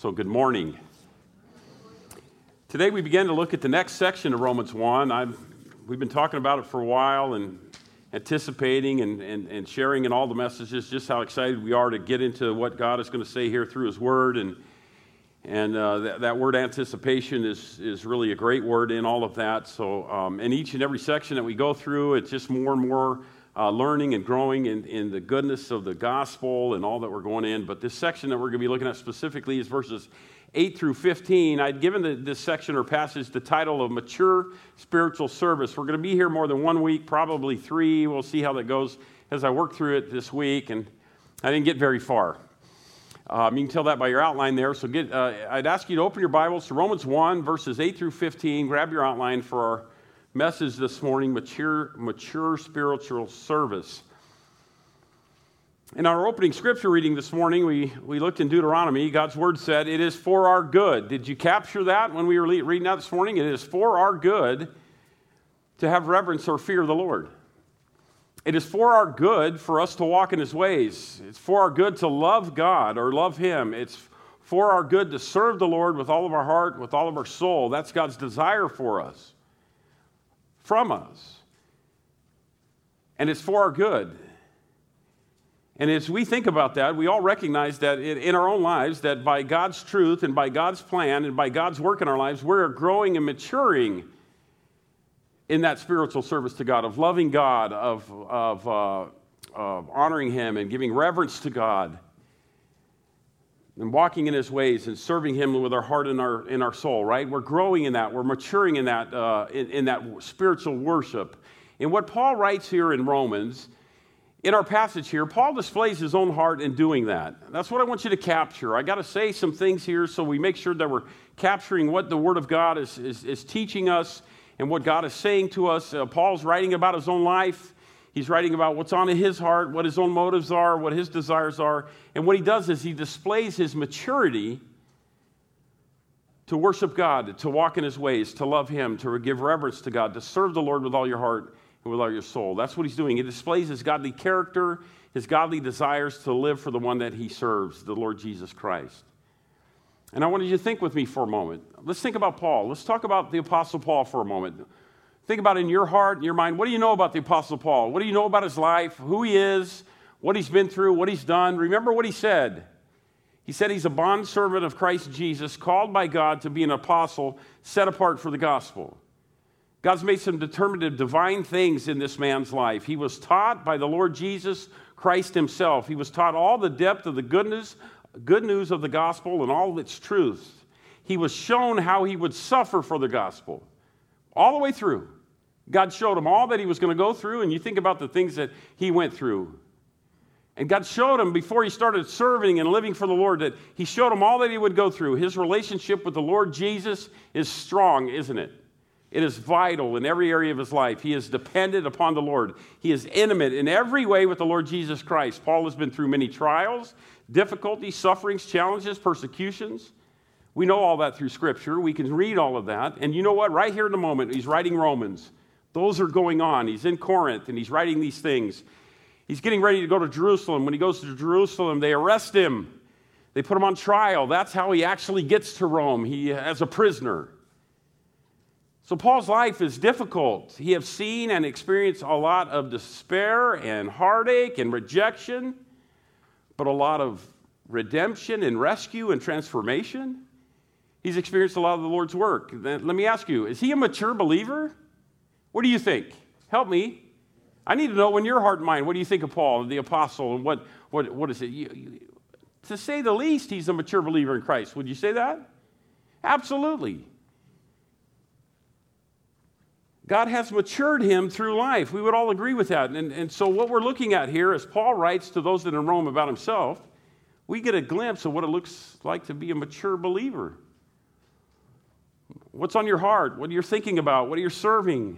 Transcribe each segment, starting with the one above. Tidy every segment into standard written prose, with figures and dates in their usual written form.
So good morning. Today we begin to look at the next section of Romans 1. We've been talking about it for a while and anticipating and sharing in all the messages just how excited we are to get into what God is going to say here through His Word. And that word anticipation is really a great word in all of that. So in each and every section that we go through, it's just more and more learning and growing in the goodness of the gospel and all that we're going in. But this section that we're going to be looking at specifically is verses 8 through 15. I'd given this section or passage the title of Mature Spiritual Service. We're going to be here more than 1 week, probably 3. We'll see how that goes as I work through it this week. And I didn't get very far. You can tell that by your outline there. So I'd ask you to open your Bibles to Romans 1, verses 8 through 15. Grab your outline for our message this morning, mature spiritual service. In our opening scripture reading this morning, we looked in Deuteronomy. God's word said, it is for our good. Did you capture that when we were reading that this morning? It is for our good to have reverence or fear of the Lord. It is for our good for us to walk in His ways. It's for our good to love God or love Him. It's for our good to serve the Lord with all of our heart, with all of our soul. That's God's desire for us, from us. And it's for our good. And as we think about that, we all recognize that in our own lives, that by God's truth and by God's plan and by God's work in our lives, we're growing and maturing in that spiritual service to God, of loving God, of honoring Him and giving reverence to God and walking in His ways and serving Him with our heart and in our soul, right? We're growing in that. We're maturing in that, in that spiritual worship. And what Paul writes here in Romans, in our passage here, Paul displays his own heart in doing that. That's what I want you to capture. I got to say some things here so we make sure that we're capturing what the Word of God is teaching us and what God is saying to us. Paul's writing about his own life. He's writing about what's on his heart, what his own motives are, what his desires are. And what he does is he displays his maturity to worship God, to walk in His ways, to love Him, to give reverence to God, to serve the Lord with all your heart and with all your soul. That's what he's doing. He displays his godly character, his godly desires to live for the one that he serves, the Lord Jesus Christ. And I wanted you to think with me for a moment. Let's think about Paul. Let's talk about the Apostle Paul for a moment. Think about in your heart and your mind, what do you know about the Apostle Paul? What do you know about his life, who he is, what he's been through, what he's done? Remember what he said. He said he's a bondservant of Christ Jesus, called by God to be an apostle, set apart for the gospel. God's made some determinative divine things in this man's life. He was taught by the Lord Jesus Christ Himself. He was taught all the depth of the good news of the gospel and all of its truths. He was shown how he would suffer for the gospel all the way through. God showed him all that he was going to go through, and you think about the things that he went through. And God showed him before he started serving and living for the Lord that He showed him all that he would go through. His relationship with the Lord Jesus is strong, isn't it? It is vital in every area of his life. He is dependent upon the Lord. He is intimate in every way with the Lord Jesus Christ. Paul has been through many trials, difficulties, sufferings, challenges, persecutions. We know all that through Scripture. We can read all of that. And you know what? Right here in the moment, he's writing Romans. Those are going on. He's in Corinth, and he's writing these things. He's getting ready to go to Jerusalem. When he goes to Jerusalem, they arrest him. They put him on trial. That's how he actually gets to Rome, as a prisoner. So Paul's life is difficult. He has seen and experienced a lot of despair and heartache and rejection, but a lot of redemption and rescue and transformation. He's experienced a lot of the Lord's work. Let me ask you, is he a mature believer? What do you think? Help me. I need to know in your heart and mind, what do you think of Paul, the apostle, and what is it? To say the least, he's a mature believer in Christ. Would you say that? Absolutely. God has matured him through life. We would all agree with that. And so what we're looking at here, as Paul writes to those that are in Rome about himself, we get a glimpse of what it looks like to be a mature believer. What's on your heart? What are you thinking about? What are you serving?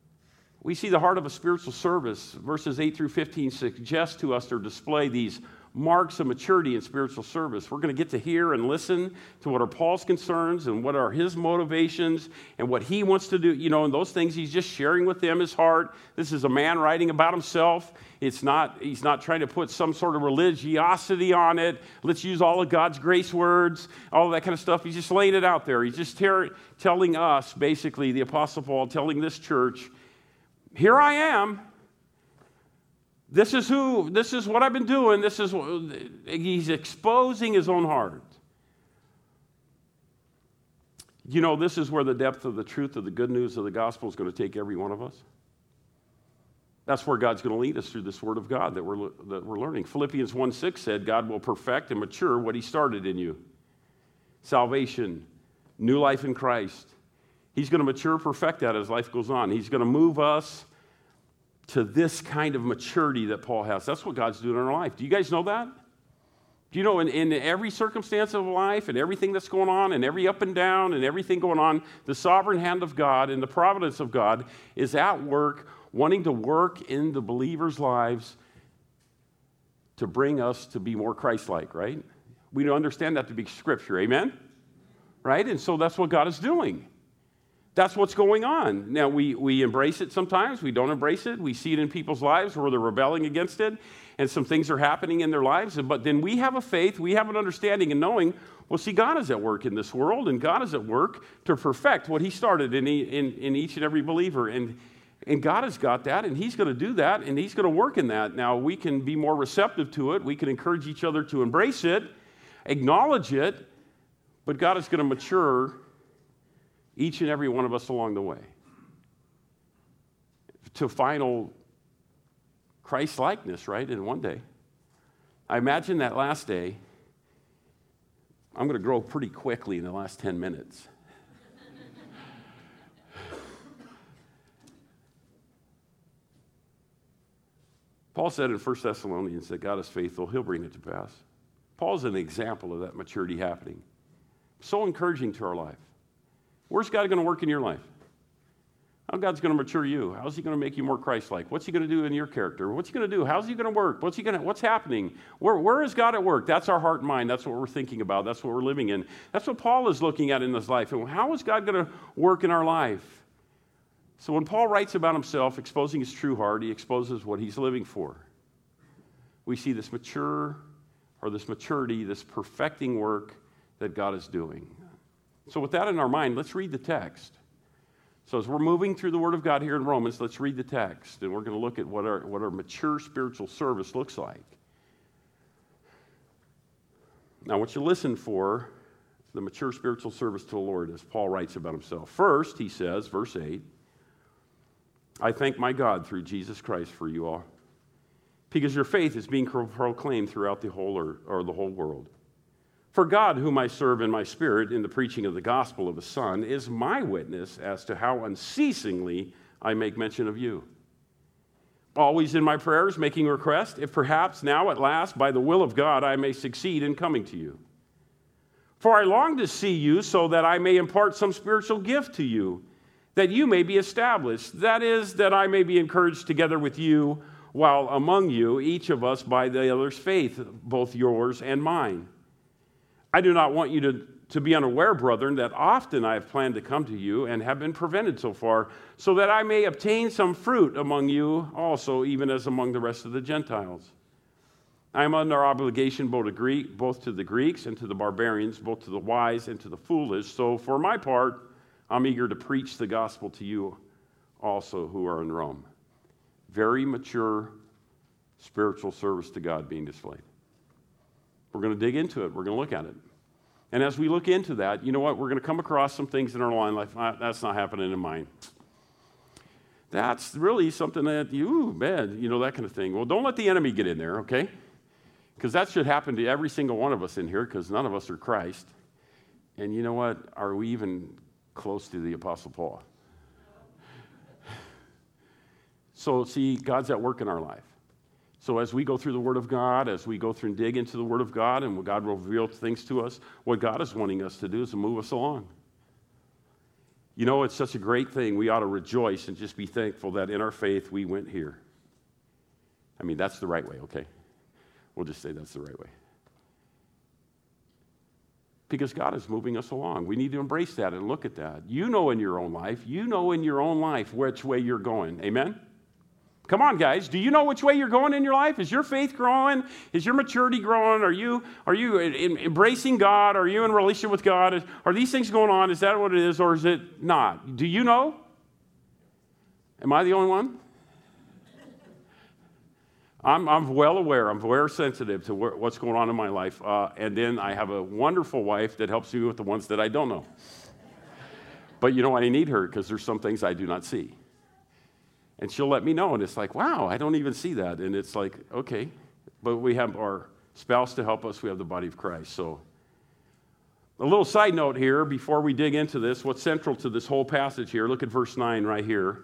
We see the heart of a spiritual service. Verses 8 through 15 suggest to us or display these marks of maturity in spiritual service. We're going to get to hear and listen to what are Paul's concerns and what are his motivations and what he wants to do, and those things he's just sharing with them his heart. This is a man writing about himself. He's not trying to put some sort of religiosity on it. Let's use all of God's grace words, all of that kind of stuff. He's just laying it out there. He's just telling us, basically, the Apostle Paul telling this church, here I am. This is what I've been doing. He's exposing his own heart. This is where the depth of the truth of the good news of the gospel is going to take every one of us. That's where God's going to lead us through this word of God that we're learning. Philippians 1:6 said, God will perfect and mature what he started in you. Salvation, new life in Christ. He's going to mature, perfect that as life goes on. He's going to move us to this kind of maturity that Paul has. That's what God's doing in our life. Do you guys know that? Do you know in every circumstance of life and everything that's going on and every up and down and everything going on, the sovereign hand of God and the providence of God is at work, wanting to work in the believers' lives to bring us to be more Christ-like, right? We understand that to be Scripture, amen? Right? And so that's what God is doing. That's what's going on. Now, we embrace it sometimes. We don't embrace it. We see it in people's lives where they're rebelling against it, and some things are happening in their lives. But then we have a faith, we have an understanding and knowing, well, see, God is at work in this world, and God is at work to perfect what he started in each and every believer. And God has got that, and he's going to do that, and he's going to work in that. Now, we can be more receptive to it. We can encourage each other to embrace it, acknowledge it, but God is going to mature each and every one of us along the way to final Christ-likeness, right, in one day. I imagine that last day, I'm going to grow pretty quickly in the last 10 minutes. Paul said in 1 Thessalonians that God is faithful, he'll bring it to pass. Paul's an example of that maturity happening. So encouraging to our life. Where's God going to work in your life? How God's going to mature you? How's he going to make you more Christ-like? What's he going to do in your character? What's he going to do? How's he going to work? What's happening? Where is God at work? That's our heart and mind. That's what we're thinking about. That's what we're living in. That's what Paul is looking at in his life. And how is God going to work in our life? So when Paul writes about himself, exposing his true heart, he exposes what he's living for. We see this maturity, this perfecting work that God is doing. So with that in our mind, let's read the text. So as we're moving through the Word of God here in Romans, let's read the text, and we're going to look at what our mature spiritual service looks like. Now, I want you to listen for the mature spiritual service to the Lord as Paul writes about himself. First, he says, verse 8, I thank my God through Jesus Christ for you all, because your faith is being proclaimed throughout the whole world. For God, whom I serve in my spirit in the preaching of the gospel of the Son, is my witness as to how unceasingly I make mention of you. Always in my prayers, making request, if perhaps now at last, by the will of God, I may succeed in coming to you. For I long to see you so that I may impart some spiritual gift to you, that you may be established. That is, that I may be encouraged together with you, while among you, each of us by the other's faith, both yours and mine. I do not want you to be unaware, brethren, that often I have planned to come to you and have been prevented so far, so that I may obtain some fruit among you also, even as among the rest of the Gentiles. I am under obligation both to the Greeks and to the barbarians, both to the wise and to the foolish. So for my part, I'm eager to preach the gospel to you also who are in Rome. Very mature spiritual service to God being displayed. We're going to dig into it. We're going to look at it. And as we look into that, you know what? We're going to come across some things in our life. That's not happening in mine. That's really something that, man, that kind of thing. Well, don't let the enemy get in there, okay? Because that should happen to every single one of us in here, because none of us are Christ. And you know what? Are we even close to the Apostle Paul? So, see, God's at work in our life. So as we go through the Word of God, as we go through and dig into the Word of God, and God will reveal things to us, what God is wanting us to do is to move us along. It's such a great thing. We ought to rejoice and just be thankful that in our faith we went here. I mean, that's the right way, okay? We'll just say that's the right way. Because God is moving us along. We need to embrace that and look at that. You know in your own life which way you're going. Amen? Come on, guys. Do you know which way you're going in your life? Is your faith growing? Is your maturity growing? Are you embracing God? Are you in a relationship with God? Are these things going on? Is that what it is, or is it not? Do you know? Am I the only one? I'm well aware. I'm very sensitive to what's going on in my life. And then I have a wonderful wife that helps me with the ones that I don't know. But you know, I need her because there's some things I do not see. And she'll let me know. And it's like, wow, I don't even see that. And it's like, okay. But we have our spouse to help us. We have the body of Christ. So a little side note here before we dig into this. What's central to this whole passage here? Look at verse 9 right here.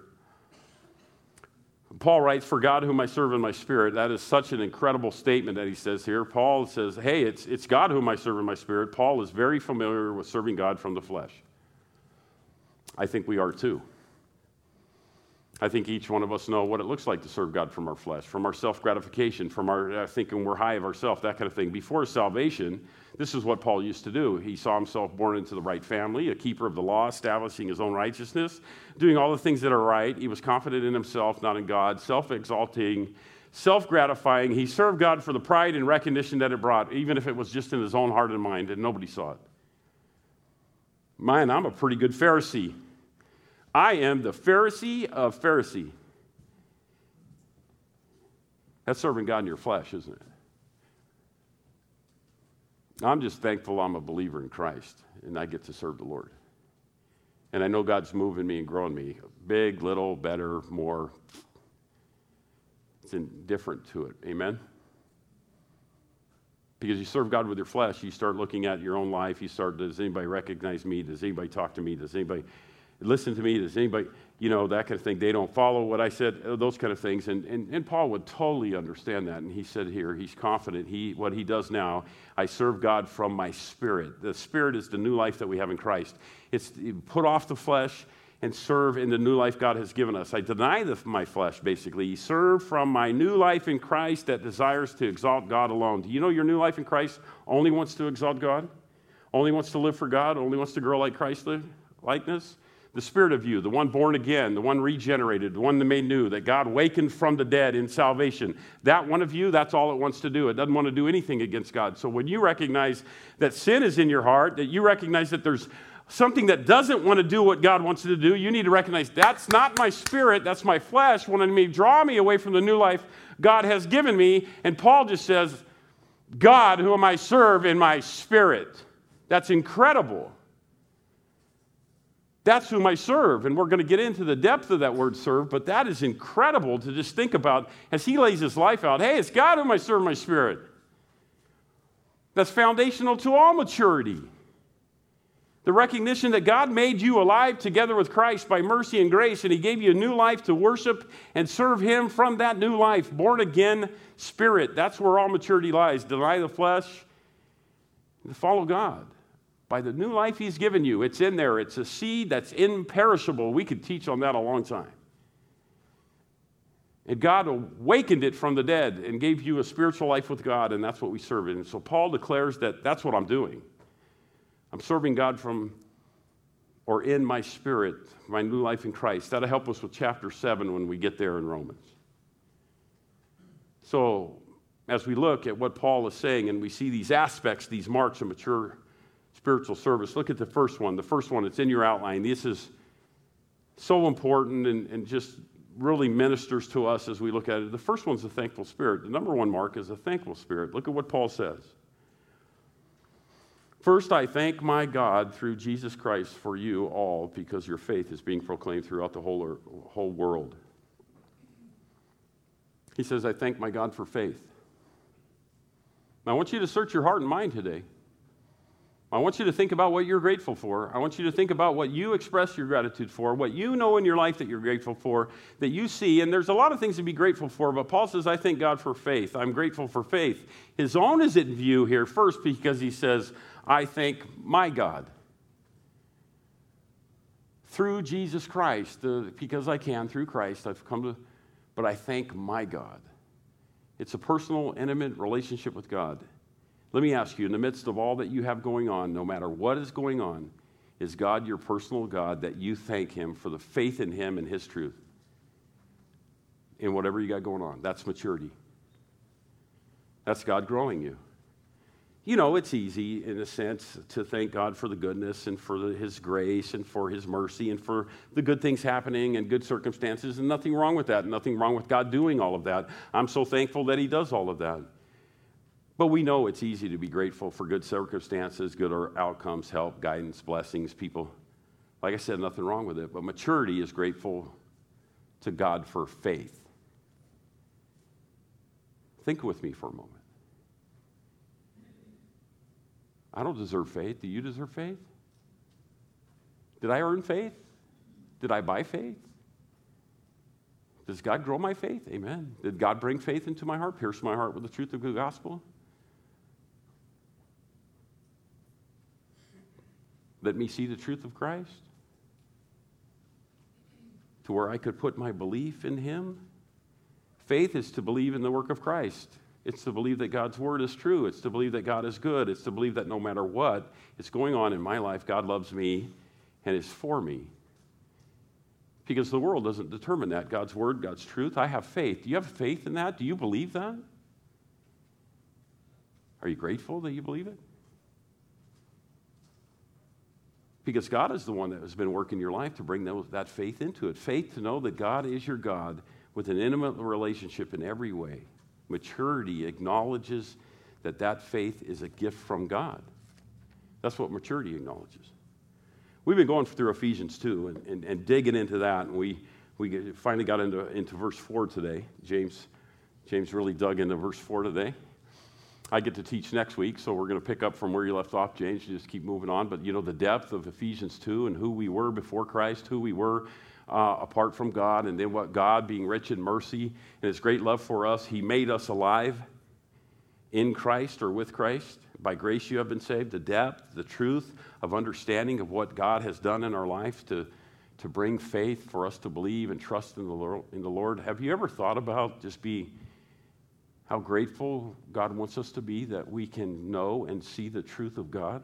Paul writes, for God whom I serve in my spirit. That is such an incredible statement that he says here. Paul says, hey, it's God whom I serve in my spirit. Paul is very familiar with serving God from the flesh. I think we are too. I think each one of us know what it looks like to serve God from our flesh, from our self-gratification, from our thinking we're high of ourselves, that kind of thing. Before salvation, this is what Paul used to do. He saw himself born into the right family, a keeper of the law, establishing his own righteousness, doing all the things that are right. He was confident in himself, not in God, self-exalting, self-gratifying. He served God for the pride and recognition that it brought, even if it was just in his own heart and mind and nobody saw it. Man, I'm a pretty good Pharisee. I am the Pharisee of Pharisee. That's serving God in your flesh, isn't it? I'm just thankful I'm a believer in Christ, and I get to serve the Lord. And I know God's moving me and growing me. Big, little, better, more. It's indifferent to it. Amen? Because you serve God with your flesh, you start looking at your own life. You start, does anybody recognize me? Does anybody talk to me? Does anybody listen to me? Does anybody, that kind of thing. They don't follow what I said, those kind of things. And Paul would totally understand that. And he said here, he's confident. What he does now, I serve God from my spirit. The spirit is the new life that we have in Christ. It's put off the flesh and serve in the new life God has given us. I deny my flesh, basically. Serve from my new life in Christ that desires to exalt God alone. Do you know your new life in Christ only wants to exalt God? Only wants to live for God? Only wants to grow like Christ likeness? The spirit of you, the one born again, the one regenerated, the one that made new, that God wakened from the dead in salvation. That one of you, that's all it wants to do. It doesn't want to do anything against God. So when you recognize that sin is in your heart, that you recognize that there's something that doesn't want to do what God wants it to do, you need to recognize that's not my spirit, that's my flesh wanting me, draw me away from the new life God has given me. And Paul just says, God, whom I serve in my spirit. That's incredible. That's whom I serve, and we're going to get into the depth of that word serve, but that is incredible to just think about as he lays his life out. Hey, it's God whom I serve in my spirit. That's foundational to all maturity. The recognition that God made you alive together with Christ by mercy and grace, and he gave you a new life to worship and serve him from that new life, born again spirit. That's where all maturity lies. Deny the flesh and follow God. By the new life he's given you, it's in there. It's a seed that's imperishable. We could teach on that a long time. And God awakened it from the dead and gave you a spiritual life with God, and that's what we serve in. And so Paul declares that that's what I'm doing. I'm serving God from or in my spirit, my new life in Christ. That'll help us with chapter 7 when we get there in Romans. So as we look at what Paul is saying and we see these aspects, these marks of mature spiritual service, look at the first one. The first one, it's in your outline. This is so important and just really ministers to us as we look at it. The first one's a thankful spirit. The number one mark is a thankful spirit. Look at what Paul says. First, I thank my God through Jesus Christ for you all because your faith is being proclaimed throughout the whole world. He says, I thank my God for faith. Now, I want you to search your heart and mind today. I want you to think about what you're grateful for. I want you to think about what you express your gratitude for, what you know in your life that you're grateful for, that you see. And there's a lot of things to be grateful for, but Paul says, I thank God for faith. I'm grateful for faith. His own is in view here first because he says, I thank my God. Through Jesus Christ, because I can, through Christ, I've come to, but I thank my God. It's a personal, intimate relationship with God. Let me ask you, in the midst of all that you have going on, no matter what is going on, is God your personal God that you thank Him for the faith in Him and His truth? In whatever you got going on. That's maturity. That's God growing you. You know, it's easy, in a sense, to thank God for the goodness and for His grace and for His mercy and for the good things happening and good circumstances, and nothing wrong with that, nothing wrong with God doing all of that. I'm so thankful that He does all of that. But we know it's easy to be grateful for good circumstances, good outcomes, help, guidance, blessings, people. Like I said, nothing wrong with it, but maturity is grateful to God for faith. Think with me for a moment. I don't deserve faith. Do you deserve faith? Did I earn faith? Did I buy faith? Does God grow my faith? Amen. Did God bring faith into my heart, pierce my heart with the truth of the gospel? Let me see the truth of Christ to where I could put my belief in Him. Faith is to believe in the work of Christ. It's to believe that God's word is true. It's to believe that God is good. It's to believe that no matter what is going on in my life, God loves me and is for me. Because the world doesn't determine that. God's word, God's truth. I have faith. Do you have faith in that? Do you believe that? Are you grateful that you believe it? Because God is the one that has been working your life to bring that faith into it. Faith to know that God is your God with an intimate relationship in every way. Maturity acknowledges that faith is a gift from God. That's what maturity acknowledges. We've been going through Ephesians 2 and digging into that, and we finally got into verse 4 today. James really dug into verse 4 today. I get to teach next week, so we're going to pick up from where you left off, James, just keep moving on. But you know the depth of Ephesians 2 and who we were before Christ, who we were apart from God, and then what God, being rich in mercy and His great love for us, He made us alive in Christ or with Christ. By grace you have been saved. The depth, the truth of understanding of what God has done in our life to bring faith for us to believe and trust in the Lord. Have you ever thought about just how grateful God wants us to be that we can know and see the truth of God?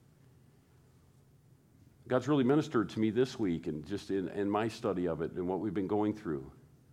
God's really ministered to me this week and just in my study of it and what we've been going through.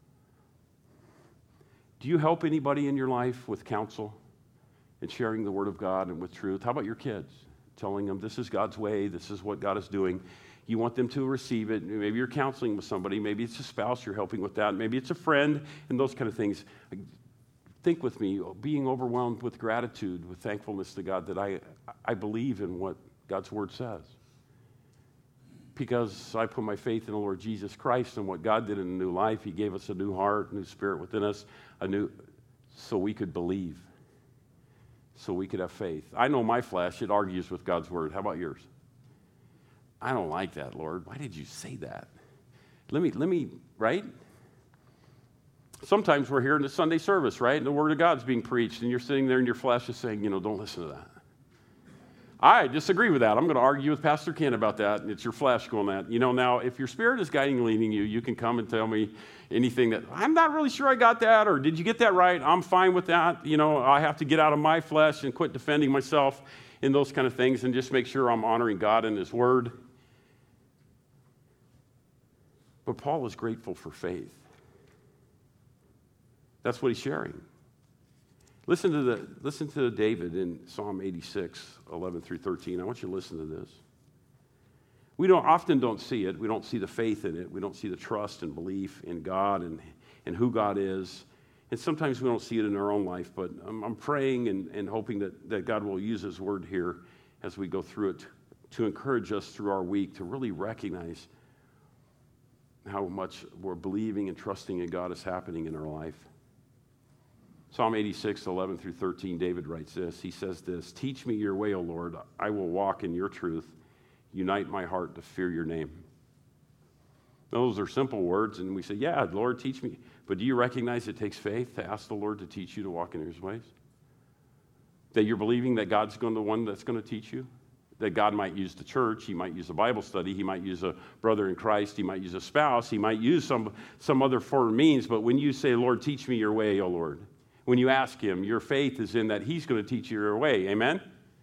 Do you help anybody in your life with counsel and sharing the Word of God and with truth? How about your kids? Telling them this is God's way, this is what God is doing. You want them to receive it. Maybe you're counseling with somebody. Maybe it's a spouse you're helping with that. Maybe it's a friend and those kind of things. Think with me, being overwhelmed with gratitude, with thankfulness to God that I believe in what God's Word says. Because I put my faith in the Lord Jesus Christ and what God did in a new life. He gave us a new heart, a new spirit within us, so we could believe, so we could have faith. I know my flesh, it argues with God's Word. How about yours? I don't like that, Lord. Why did you say that? Let me, right? Sometimes we're here in the Sunday service, right? And the Word of God's being preached, and you're sitting there and your flesh is saying, don't listen to that. I disagree with that. I'm going to argue with Pastor Ken about that, and it's your flesh going that. Now, if your spirit is guiding and leading you, you can come and tell me anything that, I'm not really sure I got that, or did you get that right? I'm fine with that. I have to get out of my flesh and quit defending myself in those kind of things and just make sure I'm honoring God and His Word. But Paul is grateful for faith. That's what he's sharing. Listen to David in Psalm 86, 11 through 13. I want you to listen to this. We often don't see it. We don't see the faith in it. We don't see the trust and belief in God and who God is. And sometimes we don't see it in our own life, but I'm praying and hoping that God will use His Word here as we go through it to encourage us through our week to really recognize how much we're believing and trusting in God is happening in our life. Psalm 86, 11 through 13, David writes this. He says this, "Teach me your way, O Lord. I will walk in your truth. Unite my heart to fear your name." Those are simple words, and we say, yeah, Lord, teach me. But do you recognize it takes faith to ask the Lord to teach you to walk in His ways? That you're believing that God's the one that's going to teach you? That God might use the church, He might use a Bible study, He might use a brother in Christ, He might use a spouse, He might use some other foreign means. But when you say, Lord, teach me your way, O Lord, when you ask him. Your faith is in that he's going to teach you your way. Amen?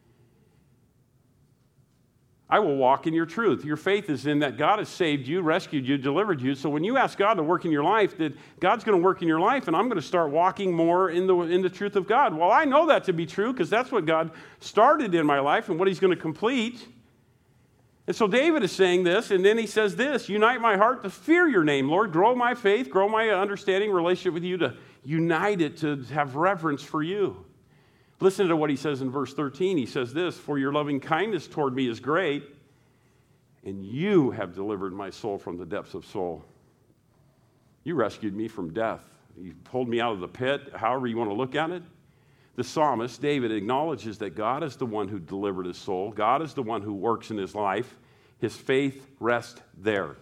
I will walk in your truth. Your faith is in that God has saved you, rescued you, delivered you. So when you ask God to work in your life, that God's going to work in your life, and I'm going to start walking more in the truth of God. Well, I know that to be true because that's what God started in my life and what he's going to complete. And so David is saying this, and then he says this, unite my heart to fear your name, Lord. Grow my faith, grow my understanding, relationship with you, to unite it, to have reverence for you. Listen to what he says in verse 13. He says this, for your loving kindness toward me is great, and you have delivered my soul from the depths of soul. You rescued me from death. You pulled me out of the pit, however you want to look at it. The psalmist, David, acknowledges that God is the one who delivered his soul. God is the one who works in his life. His faith rests there.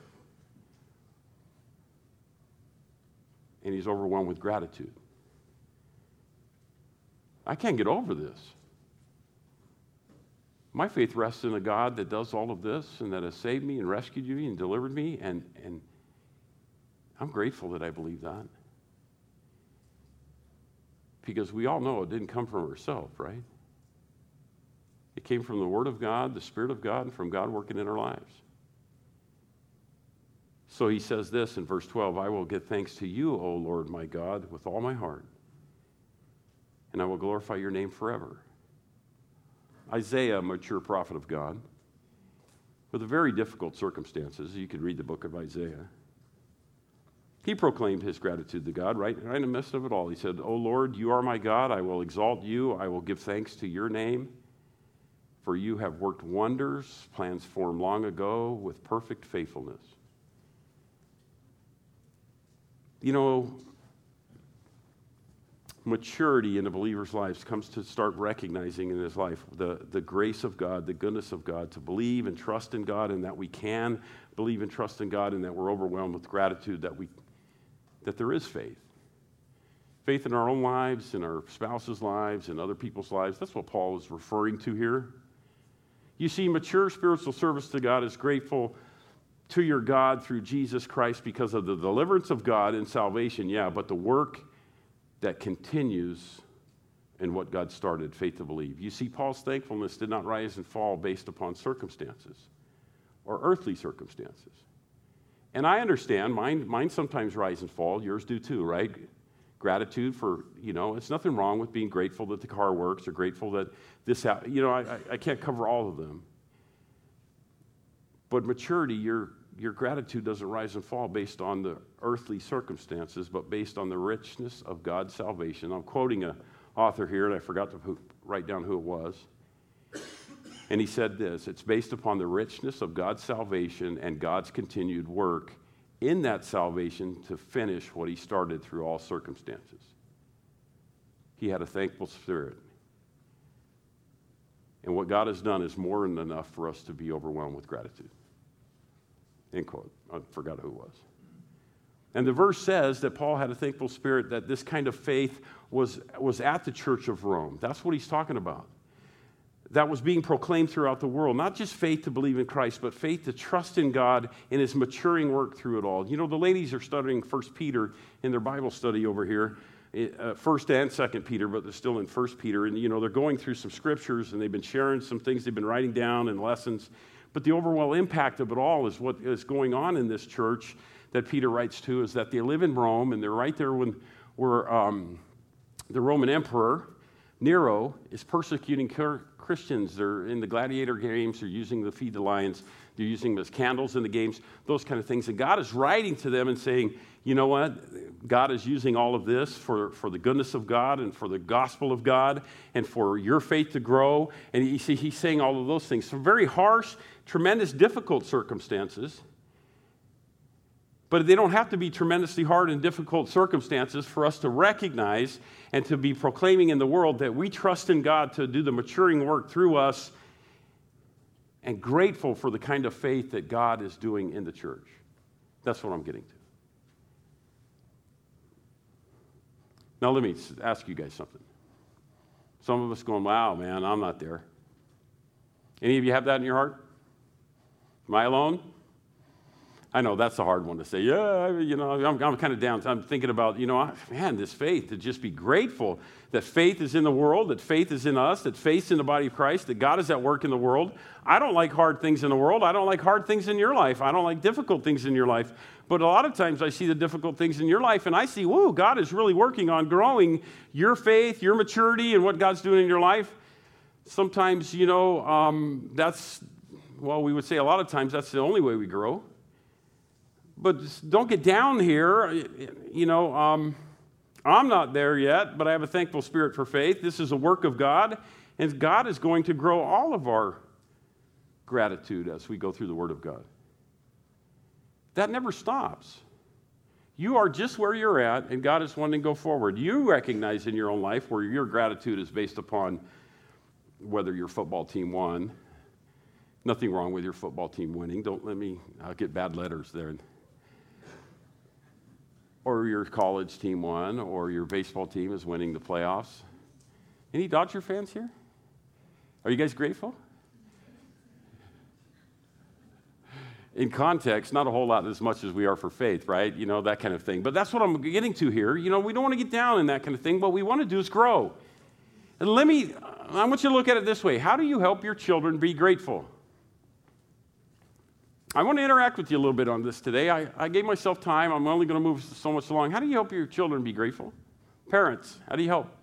And he's overwhelmed with gratitude. I can't get over this. My faith rests in a God that does all of this and that has saved me and rescued me and delivered me, and I'm grateful that I believe that. Because we all know it didn't come from ourselves, right? It came from the Word of God, the Spirit of God, and from God working in our lives. So he says this in verse 12, I will give thanks to you, O Lord my God, with all my heart, and I will glorify your name forever. Isaiah, a mature prophet of God, with very difficult circumstances, you could read the book of Isaiah. He proclaimed his gratitude to God right in the midst of it all. He said, O Lord, you are my God. I will exalt you. I will give thanks to your name. For you have worked wonders, plans formed long ago with perfect faithfulness. You know, maturity in a believer's life comes to start recognizing in his life the grace of God, the goodness of God, to believe and trust in God, and that we can believe and trust in God, and that we're overwhelmed with gratitude that there is faith. Faith in our own lives, in our spouses' lives, in other people's lives. That's what Paul is referring to here. You see, mature spiritual service to God is grateful to your God through Jesus Christ because of the deliverance of God and salvation, yeah, but the work that continues in what God started, faith to believe. You see, Paul's thankfulness did not rise and fall based upon circumstances or earthly circumstances. And I understand, mine sometimes rise and fall, yours do too, right? Gratitude for, it's nothing wrong with being grateful that the car works or grateful that this happened. I can't cover all of them. But maturity, your gratitude doesn't rise and fall based on the earthly circumstances, but based on the richness of God's salvation. I'm quoting an author here, and I forgot to write down who it was. And he said this, it's based upon the richness of God's salvation and God's continued work in that salvation to finish what he started through all circumstances. He had a thankful spirit. And what God has done is more than enough for us to be overwhelmed with gratitude. End quote. I forgot who it was. And the verse says that Paul had a thankful spirit, that this kind of faith was at the church of Rome. That's what he's talking about. That was being proclaimed throughout the world. Not just faith to believe in Christ, but faith to trust in God in his maturing work through it all. The ladies are studying 1 Peter in their Bible study over here. 1st and 2nd Peter, but they're still in 1 Peter. And, they're going through some scriptures, and they've been sharing some things they've been writing down and lessons. But the overall impact of it all is what is going on in this church that Peter writes to, is that they live in Rome, and they're right there when the Roman emperor, Nero, is persecuting Christians. They're in the gladiator games. They're using the feed the lions. They're using them as candles in the games, those kind of things. And God is writing to them and saying, you know what? God is using all of this for the goodness of God and for the gospel of God and for your faith to grow. And he's saying all of those things. Some very harsh, tremendous, difficult circumstances. But they don't have to be tremendously hard and difficult circumstances for us to recognize and to be proclaiming in the world that we trust in God to do the maturing work through us, and grateful for the kind of faith that God is doing in the church. That's what I'm getting to. Now let me ask you guys something. Some of us going, wow, man, I'm not there. Any of you have that in your heart? Am I alone? I know that's a hard one to say. Yeah, I'm kind of down. I'm thinking about, man, this faith, to just be grateful that faith is in the world, that faith is in us, that faith's in the body of Christ, that God is at work in the world. I don't like hard things in the world. I don't like hard things in your life. I don't like difficult things in your life. But a lot of times I see the difficult things in your life, and I see, whoa, God is really working on growing your faith, your maturity, and what God's doing in your life. Sometimes, we would say a lot of times that's the only way we grow. But don't get down here. I'm not there yet, but I have a thankful spirit for faith. This is a work of God, and God is going to grow all of our gratitude as we go through the Word of God. That never stops. You are just where you're at, and God is wanting to go forward. You recognize in your own life where your gratitude is based upon whether your football team won. Nothing wrong with your football team winning. I'll get bad letters there. Or your college team won, or your baseball team is winning the playoffs. Any Dodger fans here? Are you guys grateful? In context, not a whole lot as much as we are for faith, right? That kind of thing. But that's what I'm getting to here. We don't want to get down in that kind of thing. What we want to do is grow. And I want you to look at it this way. How do you help your children be grateful? I want to interact with you a little bit on this today. I gave myself time. I'm only going to move so much along. How do you help your children be grateful? Parents, how do you help?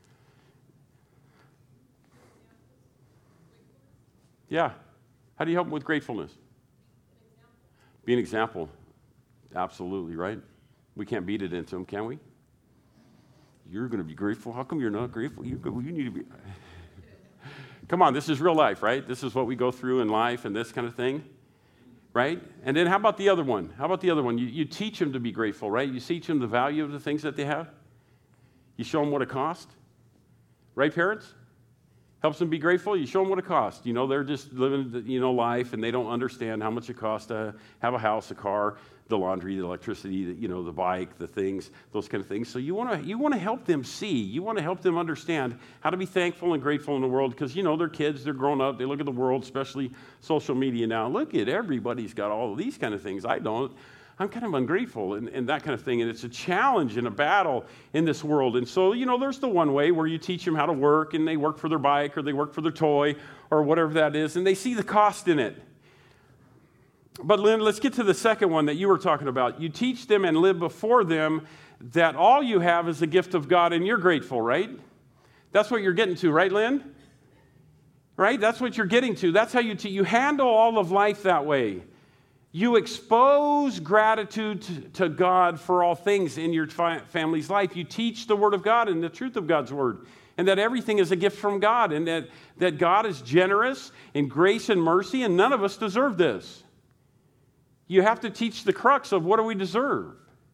Yeah. How do you help them with gratefulness? Be an example. Absolutely, right? We can't beat it into them, can we? You're going to be grateful. How come you're not grateful? You need to be. Come on, this is real life, right? This is what we go through in life and this kind of thing. Right? And then how about the other one? You teach them to be grateful, right? You teach them the value of the things that they have. You show them what it costs. Right, parents? Helps them be grateful. You show them what it costs. They're just living, life, and they don't understand how much it costs to have a house, a car, the laundry, the electricity, the bike, the things, those kind of things. So you want to help them see. You want to help them understand how to be thankful and grateful in the world because, they're kids, they're grown up, they look at the world, especially social media now. Look at everybody's got all of these kind of things. I don't. I'm kind of ungrateful and that kind of thing. And it's a challenge and a battle in this world. And so, there's the one way where you teach them how to work and they work for their bike or they work for their toy or whatever that is, and they see the cost in it. But Lynn, let's get to the second one that you were talking about. You teach them and live before them that all you have is a gift of God and you're grateful, right? That's what you're getting to, right, Lynn? Right? That's what you're getting to. That's how you handle all of life that way. You expose gratitude to God for all things in your family's life. You teach the Word of God and the truth of God's Word, and that everything is a gift from God, and that God is generous in grace and mercy, and none of us deserve this. You have to teach the crux of what do we deserve.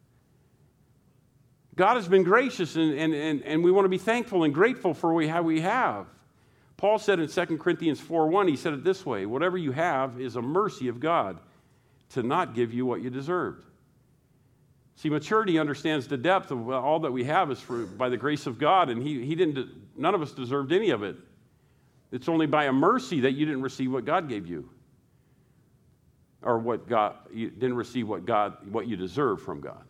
God has been gracious, and we want to be thankful and grateful for what we have. Paul said in 2 Corinthians 4:1, he said it this way, whatever you have is a mercy of God to not give you what you deserved. See, maturity understands the depth of all that we have is by the grace of God, and none of us deserved any of it. It's only by a mercy that you didn't receive what God gave you. Or you didn't receive what you deserve from God.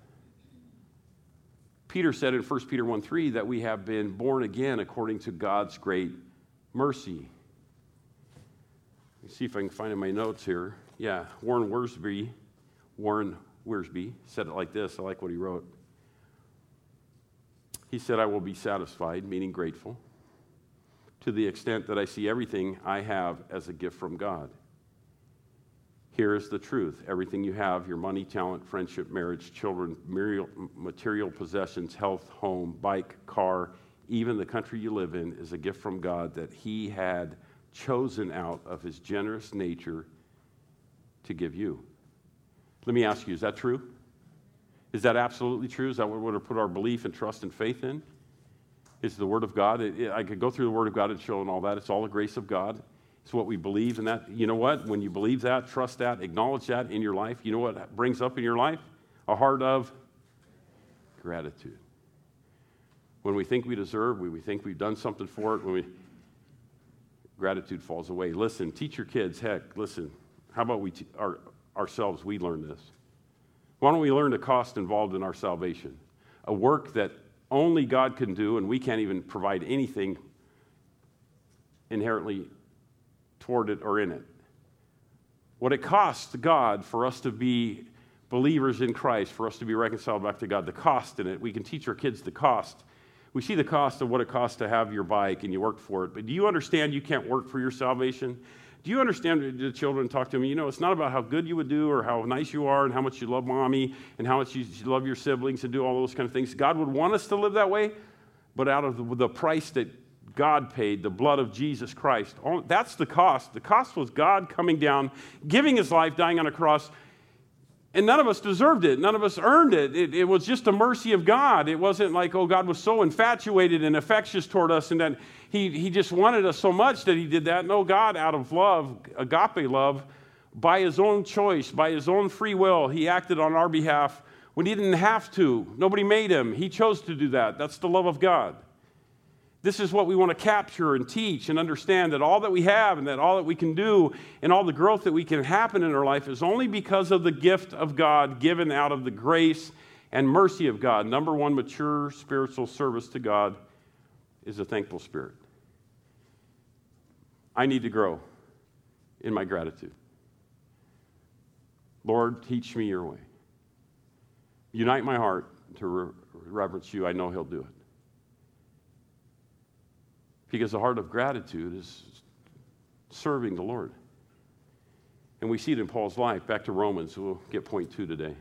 Peter said in 1 Peter 1:3 that we have been born again according to God's great mercy. Let's see if I can find in my notes here. Yeah, Warren Wiersbe said it like this. I like what he wrote. He said, I will be satisfied, meaning grateful, to the extent that I see everything I have as a gift from God. Here is the truth. Everything you have, your money, talent, friendship, marriage, children, material possessions, health, home, bike, car, even the country you live in, is a gift from God that He had chosen out of His generous nature to give you. Let me ask you, is that true? Is that absolutely true? Is that what we're to put our belief and trust and faith in? Is the Word of God? I could go through the Word of God and show and all that. It's all the grace of God. It's what we believe in that. You know what? When you believe that, trust that, acknowledge that in your life, you know what brings up in your life? A heart of gratitude. When we think we deserve, we think we've done something for it, gratitude falls away. Listen, teach your kids, listen, how about ourselves we learn this? Why don't we learn the cost involved in our salvation? A work that only God can do, and we can't even provide anything inherently toward it or in it. What it costs God for us to be believers in Christ, for us to be reconciled back to God, the cost in it. We can teach our kids the cost. We see the cost of what it costs to have your bike and you work for it. But do you understand you can't work for your salvation? Do you understand the children talk to them? You know, it's not about how good you would do or how nice you are and how much you love mommy and how much you love your siblings and do all those kind of things. God would want us to live that way, but out of the price that God paid, the blood of Jesus Christ, that's the cost. The cost was God coming down, giving his life, dying on a cross, and none of us deserved it. None of us earned it. It was just a mercy of God. It wasn't like, oh, God was so infatuated and affectious toward us and that he just wanted us so much that he did that. No, God, out of love, agape love, by his own choice, by his own free will, he acted on our behalf when he didn't have to. Nobody made him. He chose to do that. That's the love of God. This is what we want to capture and teach and understand, that all that we have and that all that we can do and all the growth that we can happen in our life is only because of the gift of God given out of the grace and mercy of God. Number one, mature spiritual service to God is a thankful spirit. I need to grow in my gratitude. Lord, teach me your way. Unite my heart to reverence you. I know he'll do it. Because the heart of gratitude is serving the Lord. And we see it in Paul's life. Back to Romans. We'll get point 2 today.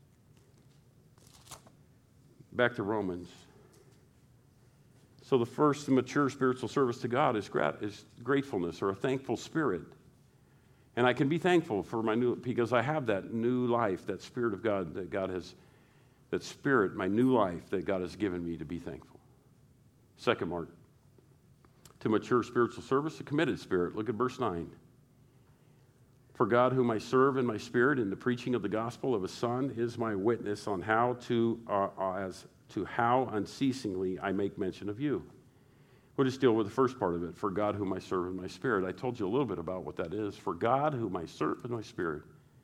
Back to Romans. So the first mature spiritual service to God is gratefulness or a thankful spirit. And I can be thankful for because I have that new life, that spirit of God that God has, that spirit, my new life that God has given me to be thankful. Second mark. To mature spiritual service, a committed spirit. Look at verse 9. For God, whom I serve in my spirit in the preaching of the gospel of his Son, is my witness on how how unceasingly I make mention of you. We'll just deal with the first part of it. For God, whom I serve in my spirit. I told you a little bit about what that is. For God, whom I serve in my spirit.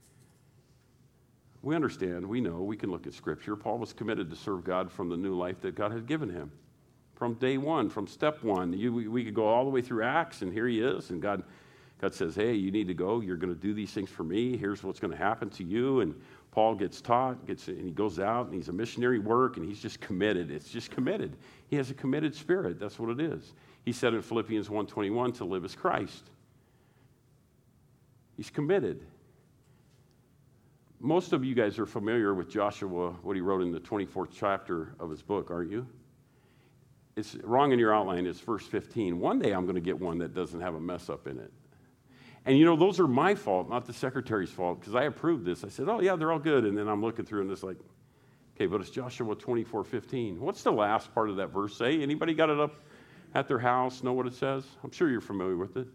We understand, we know, we can look at Scripture. Paul was committed to serve God from the new life that God had given him. From day one, from step one. We could go all the way through Acts, and here he is, and God says, hey, you need to go. You're going to do these things for me. Here's what's going to happen to you. And Paul gets taught, and he goes out, and he's a missionary work, and he's just committed. It's just committed. He has a committed spirit. That's what it is. He said in Philippians 1:21, to live as Christ. He's committed. Most of you guys are familiar with Joshua, what he wrote in the 24th chapter of his book, aren't you? It's wrong in your outline. It's verse 15. One day I'm going to get one that doesn't have a mess up in it. And you know, those are my fault, not the secretary's fault, because I approved this. I said, oh yeah, they're all good. And then I'm looking through and it's like, okay, but it's Joshua 24:15. What's the last part of that verse say? Anybody got it up at their house, know what it says? I'm sure you're familiar with it.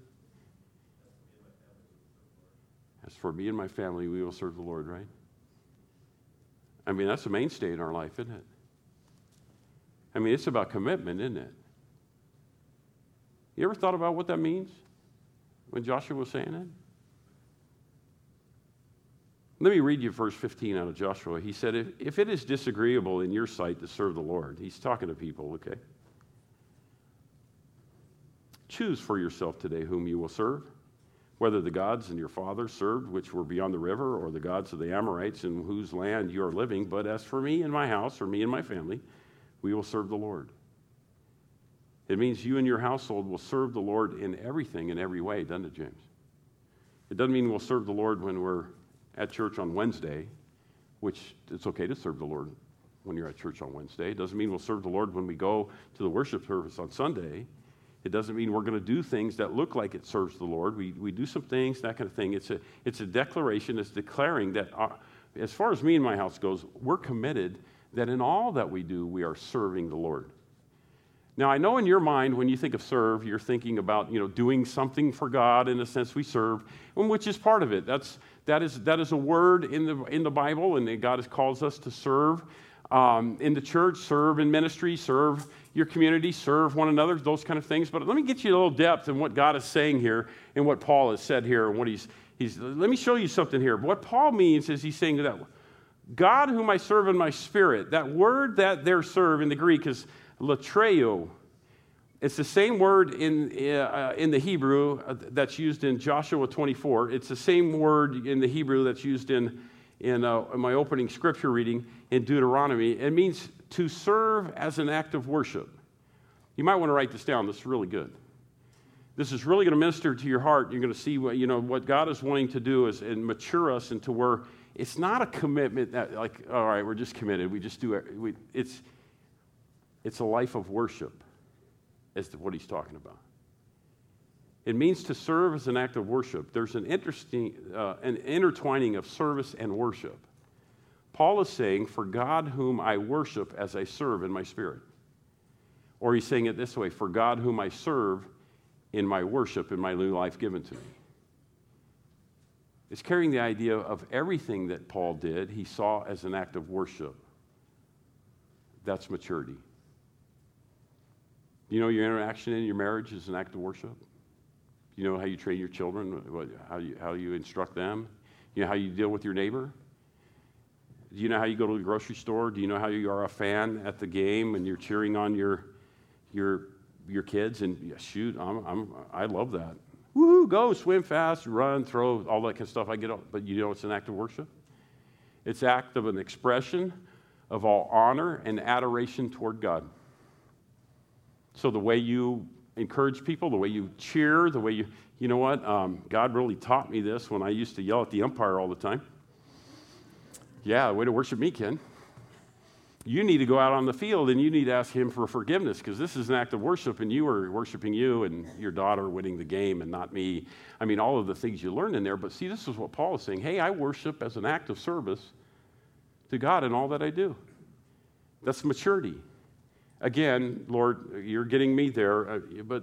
As for me and my family, we will serve the Lord, right? I mean, that's a mainstay in our life, isn't it? I mean, it's about commitment, isn't it? You ever thought about what that means when Joshua was saying it? Let me read you verse 15 out of Joshua. He said, if it is disagreeable in your sight to serve the Lord, he's talking to people, okay? Choose for yourself today whom you will serve, whether the gods and your fathers served, which were beyond the river, or the gods of the Amorites in whose land you are living. But as for me and my house, or me and my family, we will serve the Lord. It means you and your household will serve the Lord in everything, in every way, doesn't it, James? It doesn't mean we'll serve the Lord when we're at church on Wednesday, which it's okay to serve the Lord when you're at church on Wednesday. It doesn't mean we'll serve the Lord when we go to the worship service on Sunday. It doesn't mean we're going to do things that look like it serves the Lord. We do some things, that kind of thing. It's a declaration. It's declaring that as far as me and my house goes, we're committed that in all that we do, we are serving the Lord. Now, I know in your mind, when you think of serve, you're thinking about, doing something for God in the sense we serve, which is part of it. That is a word in the Bible, and God calls us to serve. in the church, serve in ministry, serve your community, serve one another, those kind of things. But let me get you a little depth in what God is saying here and what Paul has said here and what he's let me show you something here. What Paul means is he's saying that God whom I serve in my spirit, that word that there serve in the Greek is latreo. It's the same word in the Hebrew that's used in Joshua 24. It's the same word in the Hebrew that's used in my opening scripture reading in Deuteronomy. It means to serve as an act of worship. You might want to write this down. This is really good. This is really going to minister to your heart. You're going to see what God is wanting to do is and mature us into where it's not a commitment that like, all right, we're just committed. We just do it. It's a life of worship. Is what he's talking about. It means to serve as an act of worship. There's an interesting an intertwining of service and worship. Paul is saying, for God whom I worship as I serve in my spirit. Or he's saying it this way, for God whom I serve in my worship, in my new life given to me. It's carrying the idea of everything that Paul did, he saw as an act of worship. That's maturity. You know your interaction in your marriage is an act of worship? You know how you train your children, how you instruct them? You know how you deal with your neighbor? Do you know how you go to the grocery store? Do you know how you are a fan at the game and you're cheering on your kids? And shoot, I love that. Woo, go, swim fast, run, throw, all that kind of stuff. I get it, but you know it's an act of worship? It's an act of an expression of all honor and adoration toward God. So the way you encourage people, the way you cheer, the way you know what? God really taught me this when I used to yell at the umpire all the time. Yeah, way to worship me, Ken. You need to go out on the field and you need to ask him for forgiveness because this is an act of worship and you are worshiping you and your daughter winning the game and not me. I mean, all of the things you learn in there. But see, this is what Paul is saying. Hey, I worship as an act of service to God in all that I do. That's maturity. Again, Lord, you're getting me there, but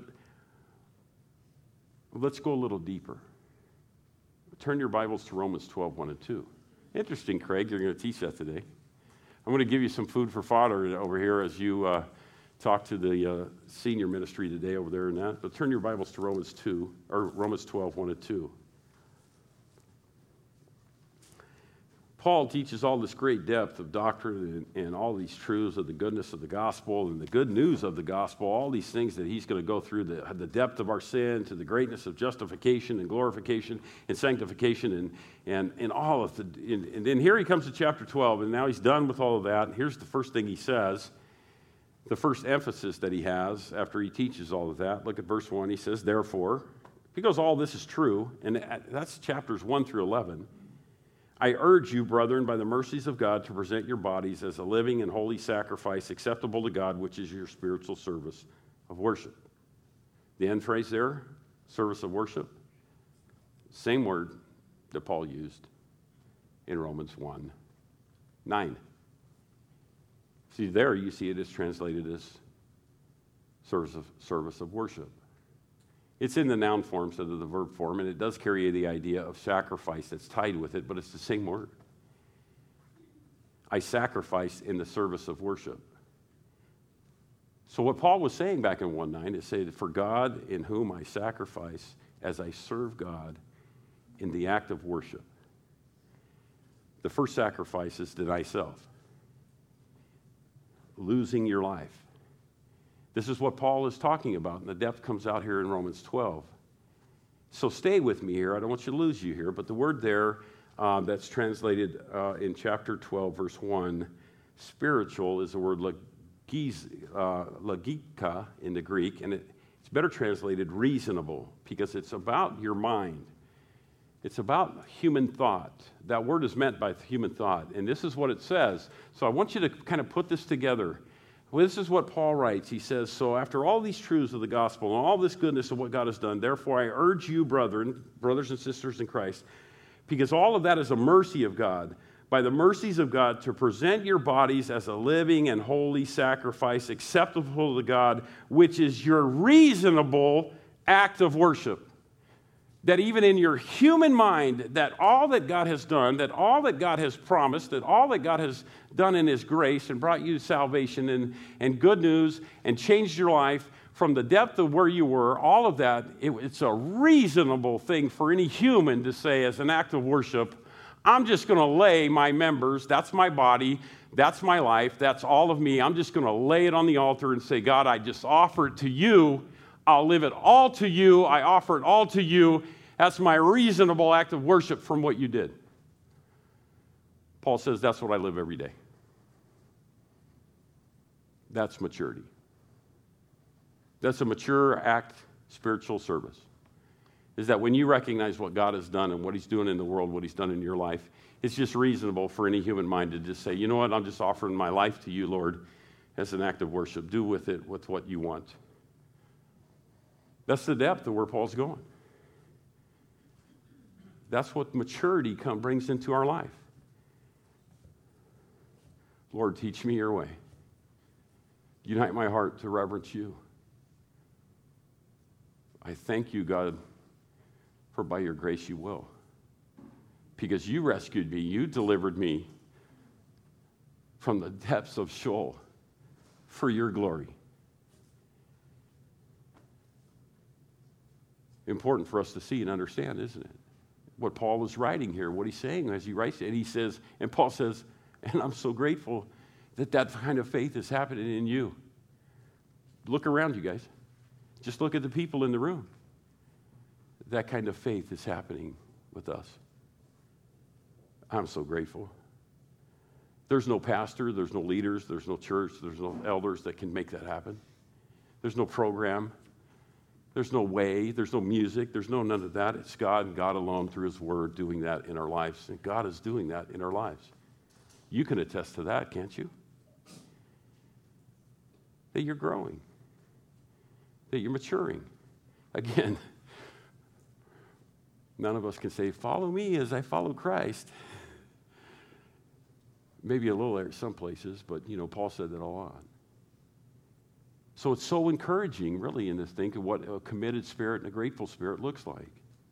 let's go a little deeper. Turn your Bibles to Romans 12, 1 and 2. Interesting, Craig, you're going to teach that today. I'm going to give you some food for fodder over here as you talk to the senior ministry today over there and that. But turn your Bibles to Romans 12, 1 and 2. Paul teaches all this great depth of doctrine and all these truths of the goodness of the gospel and the good news of the gospel, all these things that he's going to go through, the depth of our sin to the greatness of justification and glorification and sanctification and all of the, and then here he comes to chapter 12, and now he's done with all of that. And here's the first thing he says, the first emphasis that he has after he teaches all of that. Look at verse 1. He says, therefore, because all this is true, and that's chapters 1 through 11, I urge you, brethren, by the mercies of God, to present your bodies as a living and holy sacrifice acceptable to God, which is your spiritual service of worship. The end phrase there, service of worship, same word that Paul used in Romans 1:9. See, there you see it is translated as service of worship. It's in the noun form instead of the verb form, and it does carry the idea of sacrifice that's tied with it, but it's the same word. I sacrifice in the service of worship. So what Paul was saying back in 1:9 is say, for God in whom I sacrifice as I serve God in the act of worship. The first sacrifice is deny self. Losing your life. This is what Paul is talking about, and the depth comes out here in Romans 12. So stay with me here. I don't want you to lose you here, but the word there that's translated in chapter 12, verse 1, spiritual is the word logika in the Greek, and it's better translated reasonable because it's about your mind. It's about human thought. That word is meant by human thought, and this is what it says. So I want you to kind of put this together. Well, this is what Paul writes. He says, so after all these truths of the gospel and all this goodness of what God has done, therefore I urge you, brothers and sisters in Christ, because all of that is a mercy of God, by the mercies of God, to present your bodies as a living and holy sacrifice acceptable to God, which is your reasonable act of worship. that even in your human mind, that all that God has done, that all that God has promised, that all that God has done in His grace and brought you salvation and good news and changed your life from the depth of where you were, all of that, it's a reasonable thing for any human to say as an act of worship, I'm just going to lay my members, that's my body, that's my life, that's all of me, I'm just going to lay it on the altar and say, God, I just offer it to you. I'll live it all to you. I offer it all to you. That's my reasonable act of worship from what you did. Paul says that's what I live every day. That's maturity. That's a mature act, spiritual service. Is that when you recognize what God has done and what He's doing in the world, what He's done in your life, it's just reasonable for any human mind to just say, you know what, I'm just offering my life to you, Lord, as an act of worship. Do with it with what you want. That's the depth of where Paul's going. That's what maturity brings into our life. Lord, teach me your way. Unite my heart to reverence you. I thank you, God, for by your grace you will. Because you rescued me, you delivered me from the depths of Sheol for your glory. Important for us to see and understand, isn't it? What Paul is writing here, what he's saying as he writes it. And he says, and Paul says, and I'm so grateful that that kind of faith is happening in you. Look around you guys. Just look at the people in the room. That kind of faith is happening with us. I'm so grateful. There's no pastor, there's no leaders, there's no church, there's no elders that can make that happen. There's no program. There's no way, there's no music, there's none of that. It's God and God alone through His Word doing that in our lives. And God is doing that in our lives. You can attest to that, can't you? That you're growing. That you're maturing. Again, none of us can say, follow me as I follow Christ. Maybe a little there at some places, but, Paul said that a lot. So it's so encouraging, really, in this thing of what a committed spirit and a grateful spirit looks like.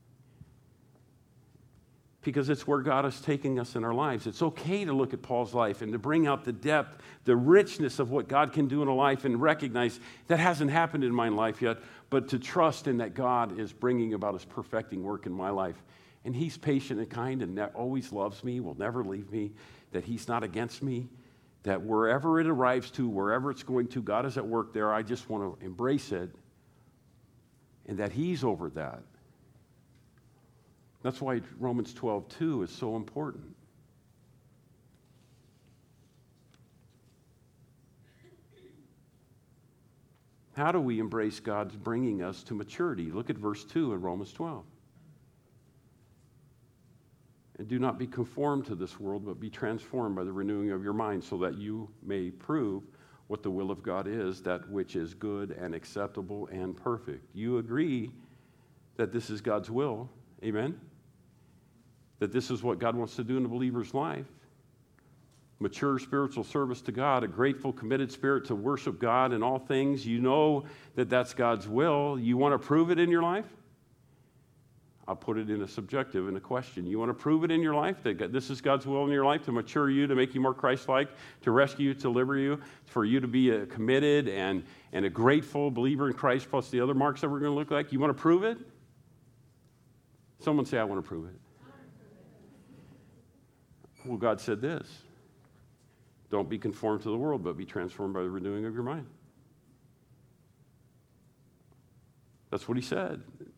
Because it's where God is taking us in our lives. It's okay to look at Paul's life and to bring out the depth, the richness of what God can do in a life and recognize that hasn't happened in my life yet, but to trust in that God is bringing about His perfecting work in my life. And He's patient and kind and always loves me, will never leave me, that He's not against me. That wherever it arrives to, wherever it's going to, God is at work there. I just want to embrace it. And that He's over that. That's why Romans 12:2 is so important. How do we embrace God's bringing us to maturity? Look at verse 2 in Romans 12. And do not be conformed to this world, but be transformed by the renewing of your mind, so that you may prove what the will of God is, that which is good and acceptable and perfect. You agree that this is God's will, amen? That this is what God wants to do in the believer's life. Mature spiritual service to God, a grateful, committed spirit to worship God in all things. You know that that's God's will. You want to prove it in your life? I'll put it in a subjective, in a question. You want to prove it in your life, that this is God's will in your life, to mature you, to make you more Christ-like, to rescue you, to deliver you, for you to be a committed and a grateful believer in Christ, plus the other marks that we're going to look like? You want to prove it? Someone say, I want to prove it. Well, God said this. Don't be conformed to the world, but be transformed by the renewing of your mind. That's what He said.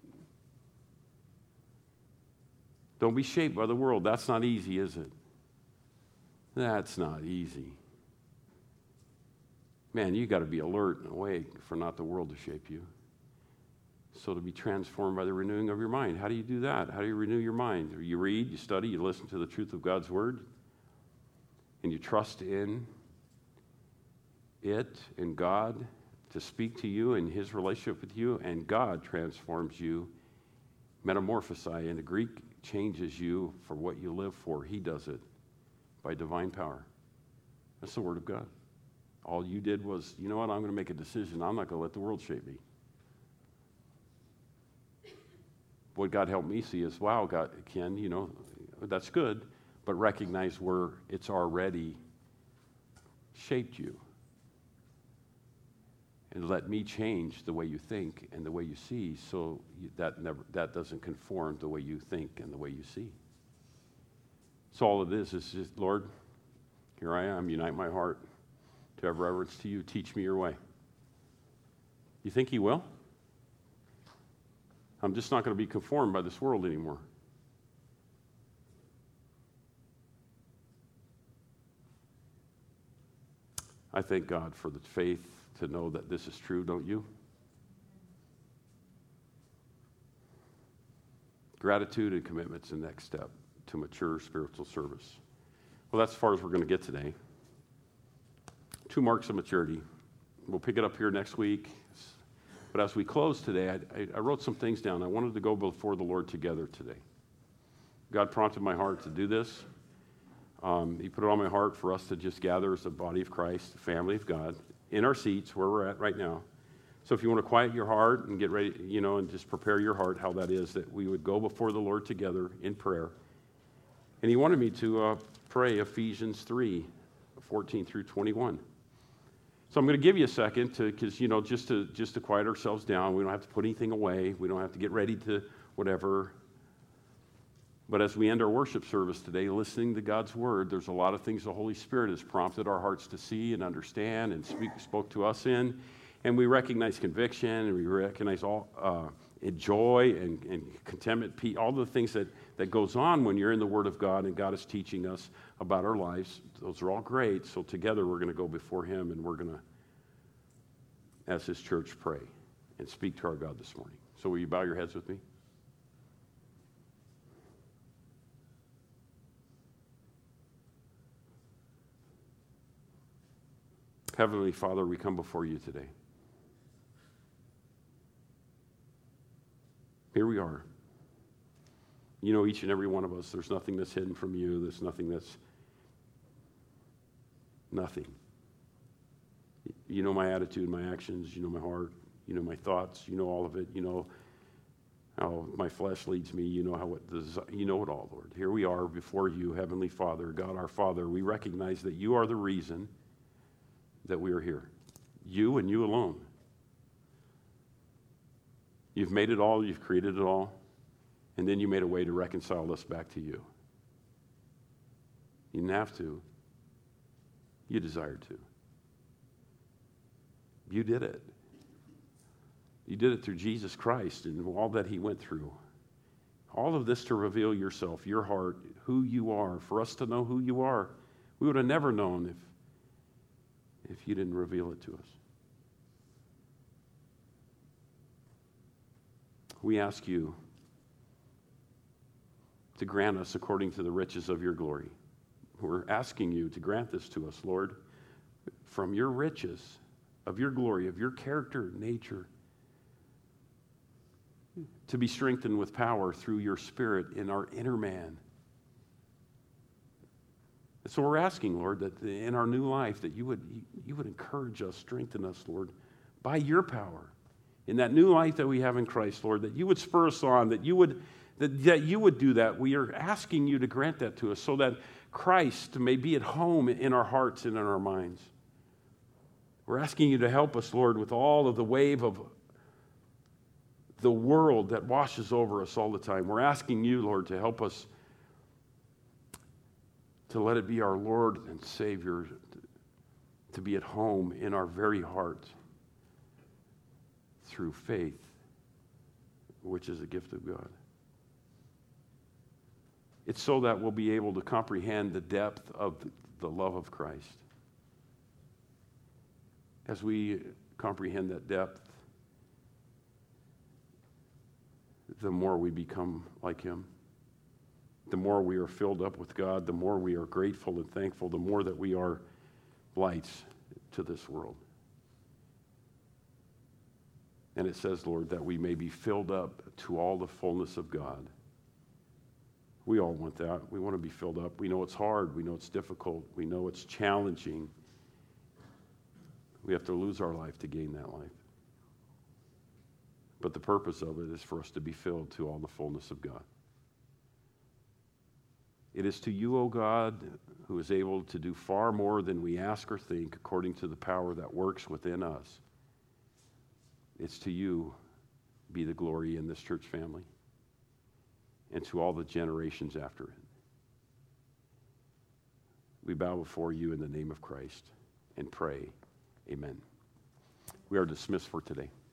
Don't be shaped by the world. That's not easy, is it? That's not easy. Man, you got to be alert and awake for not the world to shape you. So to be transformed by the renewing of your mind. How do you do that? How do you renew your mind? You read, you study, you listen to the truth of God's Word, and you trust in it, in God, to speak to you and His relationship with you, and God transforms you, metamorphosai, in the Greek, changes you for what you live for. He does it by divine power. That's the Word of God. All you did was, you know what, I'm going to make a decision. I'm not going to let the world shape me. what God helped me see is, wow, God, Ken, that's good, but recognize where it's already shaped you. And let me change the way you think and the way you see, so that doesn't conform the way you think and the way you see. So all of this is just, Lord, here I am, unite my heart to have reverence to you. Teach me your way. You think he will? I'm just not going to be conformed by this world anymore. I thank God for the faith to know that this is true, don't you? Gratitude and commitment's the next step to mature spiritual service. Well, that's as far as we're going to get today. 2 marks of maturity. We'll pick it up here next week. But as we close today, I wrote some things down. I wanted to go before the Lord together today. God prompted my heart to do this. He put it on my heart for us to just gather as a body of Christ, the family of God, in our seats where we're at right now. So if you want to quiet your heart and get ready, and just prepare your heart how that is, that we would go before the Lord together in prayer. And he wanted me to pray Ephesians 3, 14 through 21. So I'm going to give you a second because just to quiet ourselves down. We don't have to put anything away. We don't have to get ready to whatever. But as we end our worship service today, listening to God's word, there's a lot of things the Holy Spirit has prompted our hearts to see and understand and spoke to us in. And we recognize conviction, and we recognize all joy and contentment, peace, all the things that goes on when you're in the Word of God and God is teaching us about our lives. Those are all great. So together we're going to go before him, and we're going to, as his church, pray and speak to our God this morning. So will you bow your heads with me? Heavenly Father, we come before you today. Here we are. You know each and every one of us. There's nothing that's hidden from you. There's nothing that's nothing. You know my attitude, my actions. You know my heart. You know my thoughts. You know all of it. You know how my flesh leads me. You know you know it all, Lord. Here we are before you, Heavenly Father, God our Father. We recognize that you are the reason that we are here. You and you alone. You've made it all, you've created it all, and then you made a way to reconcile us back to you. You didn't have to. You desired to. You did it. You did it through Jesus Christ and all that he went through. All of this to reveal yourself, your heart, who you are, for us to know who you are. We would have never known if you didn't reveal it to us. We ask you to grant us according to the riches of your glory. We're asking you to grant this to us, Lord, from your riches, of your glory, of your character, nature, to be strengthened with power through your Spirit in our inner man. And so we're asking, Lord, that in our new life, that you would encourage us, strengthen us, Lord, by your power. In that new life that we have in Christ, Lord, that you would spur us on, that you would do that. We are asking you to grant that to us so that Christ may be at home in our hearts and in our minds. We're asking you to help us, Lord, with all of the wave of the world that washes over us all the time. We're asking you, Lord, to help us to let it be our Lord and Savior, to be at home in our very heart through faith, which is a gift of God. It's so that we'll be able to comprehend the depth of the love of Christ. As we comprehend that depth, the more we become like him. The more we are filled up with God, the more we are grateful and thankful, the more that we are lights to this world. And it says, Lord, that we may be filled up to all the fullness of God. We all want that. We want to be filled up. We know it's hard. We know it's difficult. We know it's challenging. We have to lose our life to gain that life. but the purpose of it is for us to be filled to all the fullness of God. It is to you, O God, who is able to do far more than we ask or think according to the power that works within us. It's to you be the glory in this church family and to all the generations after it. We bow before you in the name of Christ and pray, amen. We are dismissed for today.